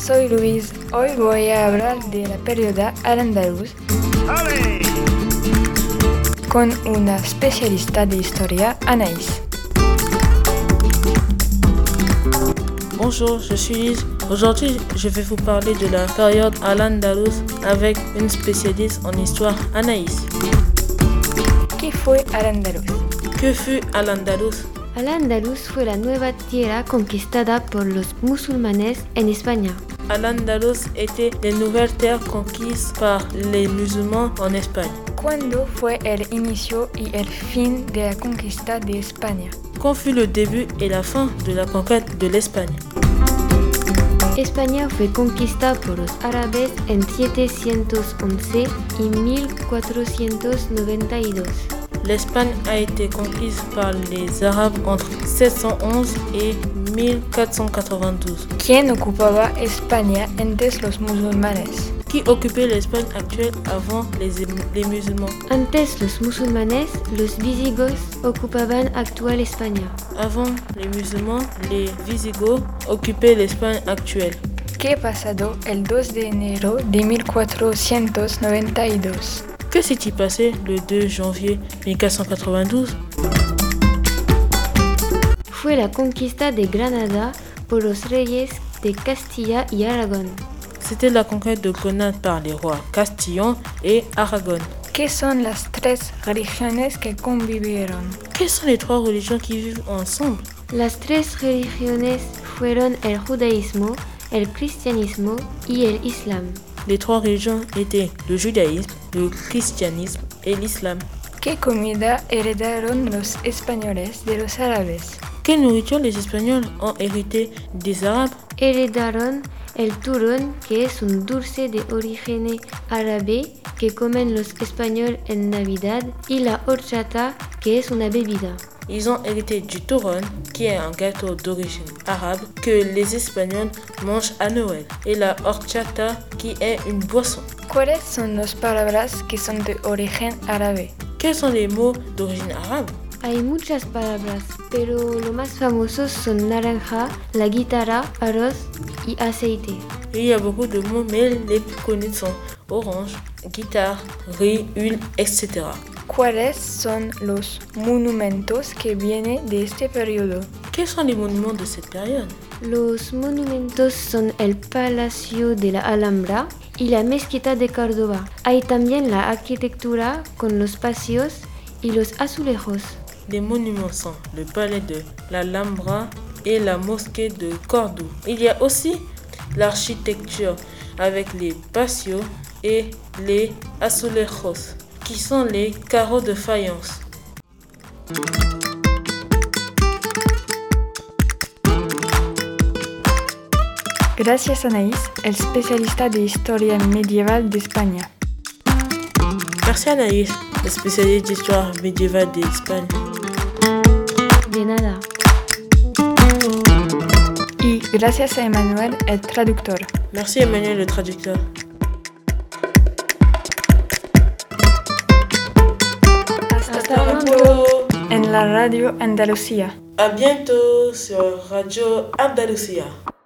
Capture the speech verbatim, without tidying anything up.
soy Luis. Hoy voy a hablar de la periodo al-Andaluz con una especialista de historia, Anaïs. Bonjour, je suis Lise. Aujourd'hui, je vais vous parler de la période al-Andaluz avec une spécialiste en histoire, Anaïs. ¿Qué fue al-Andaluz? Que fut al-Andaluz? Al-Andaluz fue la nueva tierra conquistada por los musulmanes en España. Al-Andaluz était les nouvelles terres conquises par les musulmans en Espagne. ¿Cuándo fue el inicio y el fin de la conquista de España? Quand fut le début et la fin de la conquête de l'Espagne? España fue conquistada por los árabes en setecientos once y mil cuatrocientos noventa y dos. L'Espagne a été conquise par les Arabes entre sept cent onze et mille quatre cent quatre-vingt-douze. ¿Quién ocupaba España antes los musulmanes? Qui occupait l'Espagne actuelle avant les, les musulmans? Antes los musulmanes, los visigodos ocupaban actual España. Avant les musulmans, les Visigoths occupaient l'Espagne actuelle. ¿Qué pasado el dos de enero de mil cuatrocientos noventa y dos? Que s'est-il passé le deux janvier mille quatre cent quatre-vingt-douze? Fue la conquista de Granada por los reyes de Castilla y Aragón. C'était la conquête de Grenade par les rois Castillon et Aragon. ¿Qué son las tres religiones que convivieron? Quelles sont les trois religions qui vivent ensemble? Las tres religiones fueron el judaísmo, el cristianismo y el islam. Les trois religions étaient le judaïsme, le christianisme et l'islam. ¿Qué comida heredaron los españoles de los árabes? Quelle nourriture les Espagnols ont hérité des Arabes? Heredaron el turrón, que es un dulce de origen árabe que comen los españoles en Navidad, y la horchata, que es una bebida. Ils ont hérité du turrón, qui est un gâteau d'origine arabe que les Espagnols mangent à Noël, et la horchata, qui est une boisson. ¿Cuáles son las palabras que son de origen árabe? Quels sont les mots d'origine arabe? Hay muchas palabras, pero lo más famosos son naranja, la guitarra, arroz y aceite. Il y a beaucoup de mots, mais les plus connus sont orange, guitare, riz, huile, et cetera. ¿Cuáles son los monumentos que vienen de este periodo? Quels sont les monuments de cette période? Los monumentos son el Palacio de la Alhambra y la Mezquita de Córdoba. Hay también la arquitectura con los patios y los azulejos. Les monuments sont le palais de l'Alhambra et la mosquée de Cordoue. Il y a aussi l'architecture avec les patios et les azulejos, qui sont les carreaux de faïence. Gracias Anaïs, el especialista de historia medieval de España. Merci Anaïs, le spécialiste d'histoire médiévale d'Espagne. De nada. Y gracias a Emmanuel, el traductor. Merci Emmanuel, le traducteur. Hasta pronto en la Radio Andalucía. À bientôt sur Radio Andalucía.